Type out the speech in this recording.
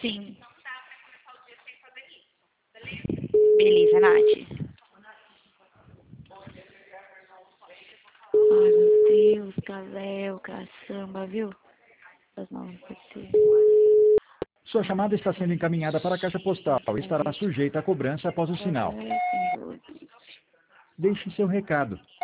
Sim. Beleza, Nath. Ai, meu Deus, Galéu, caçamba, viu? Das 9 PT. Sua chamada está sendo encaminhada para a caixa postal e estará sujeita a cobrança após o sinal. Deixe seu recado.